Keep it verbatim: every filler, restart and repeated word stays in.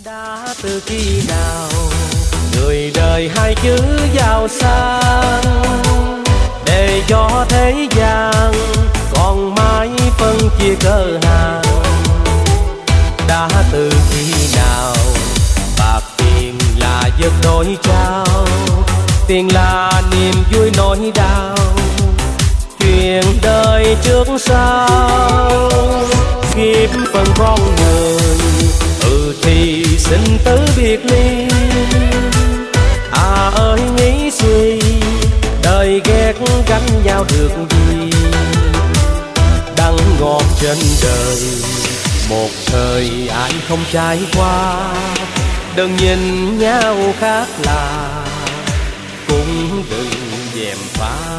Đã từ khi nào người đời hai chữ giàu sang, để cho thế gian còn mãi phân chia cơ hàng. Đã từ khi nào bạc tiền là giấc đôi trao, tiền là niềm vui nỗi đau, chuyện đời trước sau kiếp phần con người. Ừ thì sinh tử biệt ly, à ơi nghĩ suy đời ghét gánh nhau được gì. Đắng ngọt trên đời một thời ai không trải qua, đừng nhìn nhau khác là cũng đừng dèm pha.